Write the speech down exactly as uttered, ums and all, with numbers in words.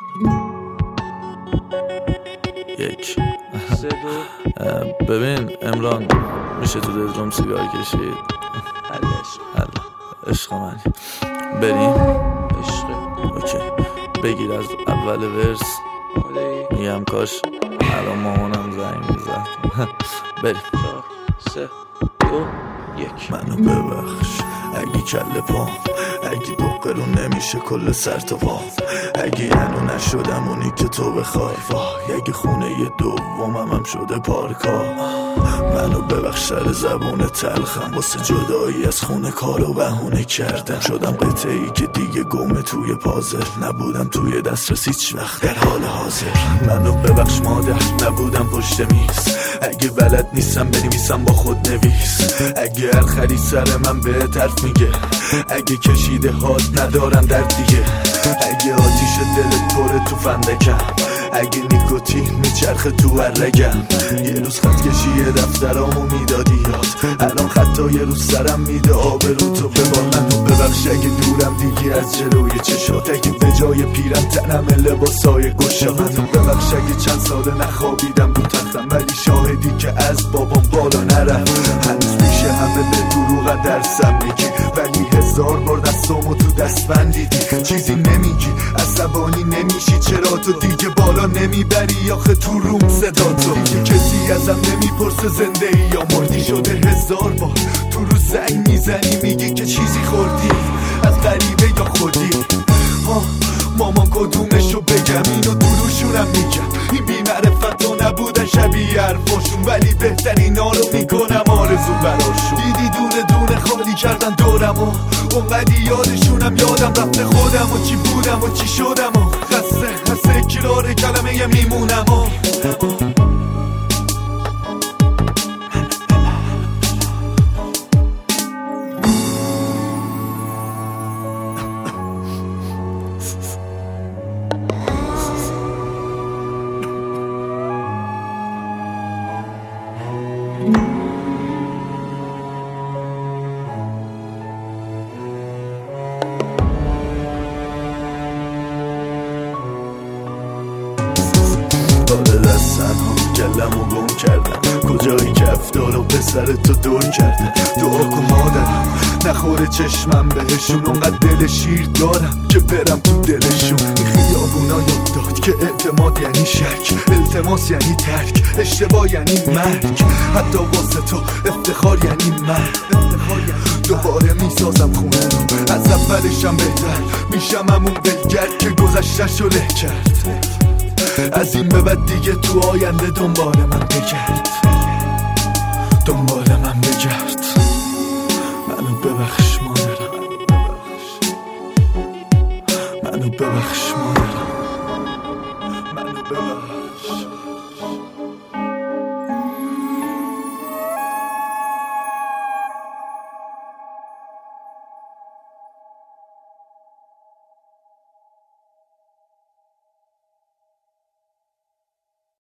یک سه دو ببین امران، میشه تو دلدروم سیگار کشید؟ حل عشق حل عشق منی. بریم عشق اوکی. بگیر از اول ورس. آره میگم کاش الان مامانم زنگ میزد. بریم. چهار سه دو یک. منو ببخش اگه کله پام، اگه دو قرون نمیشه کل سر تا پام، اگه هنو نشدم اونی که تو بخوای، وای اگه خونه یه دومم هم شده پارکا. منو ببخش سر زبون تلخم، واسه جدایی از خونه کارو بهونه کردم، شدم قطعی که دیگه گمه توی پازل، نبودم توی دسترس هیچ وقت در حال حاضر. منو ببخش مادر نبودم پشت میز، اگه بلد نیستم بنویسم با خود نویس، اگه الخری سر من به طرف میگه، اگه کشیده هات ندارم در دیگه، اگه آتیش دلت پره تو فندکم، اگه نیکوتین میچرخه تو رگم، یه روز خط کشی دفترامو میدادی یاد، الان خطا یه روز سرم میده آبرو تو ببال. منو ببخش اگه دورم دیگه از جلوی چشات، اگه به جای پیرم تنم لباسای گشا. منو ببخش اگه چند سال نخوابیدم رو تختم، ولی شاهدی که از بابام بالا نرفت. هنوز میشه همه به دروغ درسم میگی، ولی هزار بار دستامو تو دست بندیدی، چیزی نمیگی عصبانی نمیشی، چرا تو دیگه بالا نمیبری آخه تو روم صدا تو، دیگه کسی ازم نمیپرسه زنده ای یا مردی، شده هزار بار تو رو زنگ میزنی میگی که چیزی خوردی از غریبه یا خودی. ها مامان کدومشو بگم، اینو دروشونم میگم، این بی‌معرفت ها نبودن شبیه حرفاشون، ولی بهترینا رو میکنم آرزو براشون. دیدی دونه دونه خالی کردن دورم و اونقدی یادشونم، یادم رفته خودم و چی بودم و چی شدم و خسته خسته کرار کلمه یه میمونم و داده دستن ها گلم و گم کردم، کجایی که افتار و پسر تو دور کردم. دعا کن مادرم نخوره چشمم بهشون، اونقدر دل شیر دارم که برم تو دلشون. این خیابونا یاد داد که اعتماد یعنی شک، التماس یعنی ترک، اشتباه یعنی مرگ، حتی واسه تو افتخار یعنی مرگ. دوباره میسازم خونه رو از اولشم بهتر، میشم همون بلگرد که گذشتش رو له کرد. از این به بعد دیگه تو آینده دنبال من بگرد، دنبال من بگرد. منو ببخش مادرم، منو ببخش مادرم، منو ببخش.